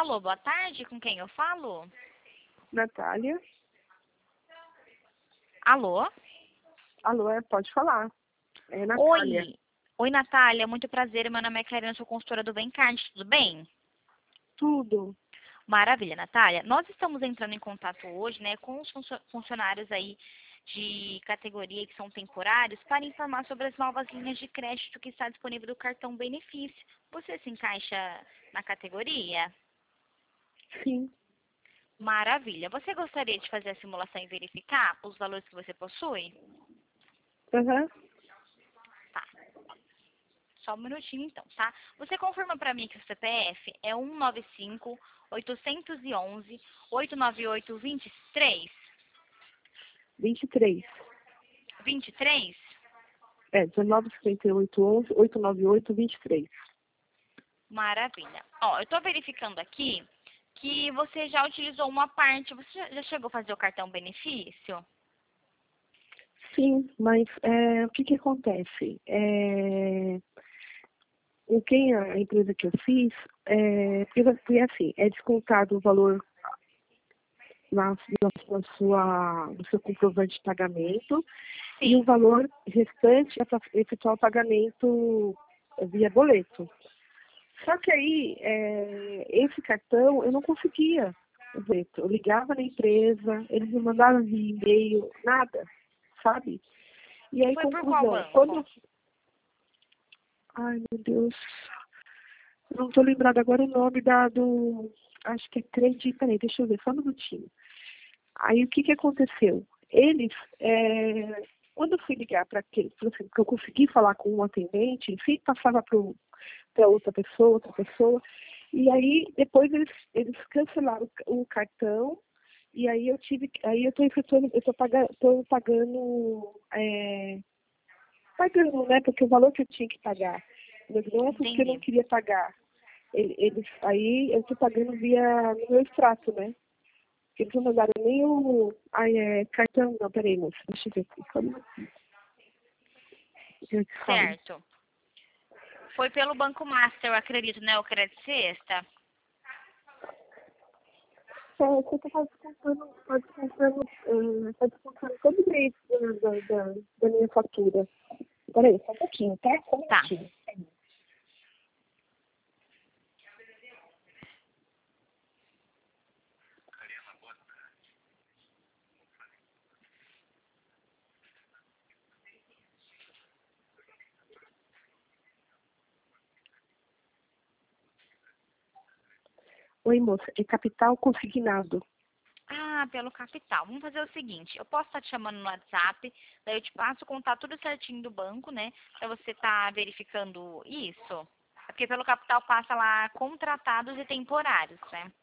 Alô, boa tarde, com quem eu falo? Natália. Alô? Alô, pode falar. É Natália. Oi, Natália, muito prazer. Meu nome é Karina, sou consultora do Bencard, tudo bem? Tudo. Maravilha, Natália. Nós estamos entrando em contato hoje, né, com os funcionários aí de categoria que são temporários para informar sobre as novas linhas de crédito que está disponível do cartão benefício. Você se encaixa na categoria? Sim. Maravilha. Você gostaria de fazer a simulação e verificar os valores que você possui? Aham. Tá. Só um minutinho então, tá? Você confirma para mim que o CPF é 195-811-898-23? 23. 23? 195811-898-23. Maravilha. Ó, eu tô verificando aqui que você já utilizou uma parte. Você já chegou a fazer o cartão benefício? Sim, mas o que acontece? A empresa que eu fiz, porque assim, é descontado o valor no seu comprovante de pagamento e o Sim. valor restante é para efetuar o pagamento via boleto. Só que aí, esse cartão, eu não conseguia o boleto. Eu ligava na empresa, eles me mandavam via e-mail, nada, sabe? E aí, Foi por qual conclusão, banco? Ai, meu Deus, eu não estou lembrada agora o nome do... Acho que é Credit, peraí, deixa eu ver, só um minutinho. Aí, o que aconteceu? Eles, quando eu fui ligar para quem, porque eu consegui falar com um atendente, enfim, passava para outra pessoa, e aí depois eles cancelaram o cartão, e aí aí eu estou efetuando, tô pagando, né, porque o valor que eu tinha que pagar, mas não é porque eu não Entendi. queria pagar, aí eu estou pagando via no meu extrato, né, porque eles não mandaram nem o cartão, não, peraí, moça, deixa eu ver aqui, como eu te falo. Certo. Foi pelo Banco Master, eu acredito, né? O Crédito Sexta. Você tá descontando todo mês da minha fatura. Peraí, só um pouquinho, tá? Só um Tá. minutinho. Oi, moça, é capital consignado. Ah, pelo capital. Vamos fazer o seguinte, eu posso estar te chamando no WhatsApp, daí eu te passo o contato tudo certinho do banco, né? Pra você estar verificando isso. É porque pelo capital passa lá contratados e temporários, né?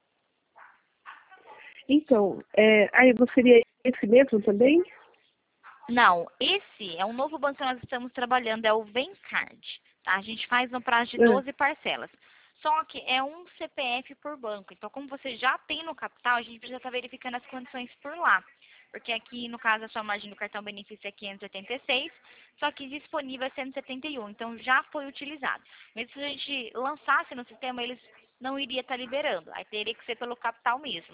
Então, aí você seria esse mesmo também? Não, esse é um novo banco que nós estamos trabalhando, é o Vencard. Tá? A gente faz no prazo de Ah, 12 parcelas. Só que é um CPF por banco. Então, como você já tem no capital, a gente precisa estar verificando as condições por lá. Porque aqui, no caso, a sua margem do cartão benefício é 586, só que disponível é 171. Então, já foi utilizado. Mesmo se a gente lançasse no sistema, eles não iriam estar liberando. Aí teria que ser pelo capital mesmo.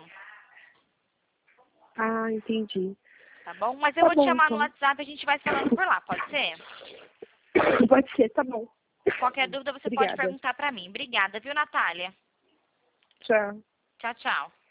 entendi. Tá bom? Mas eu Tá vou te bom, chamar no então. WhatsApp e a gente vai falando por lá, pode ser? Pode ser, tá bom. Qualquer dúvida você pode Obrigada. perguntar para mim. Obrigada, viu, Natália? Tchau. Tchau, tchau.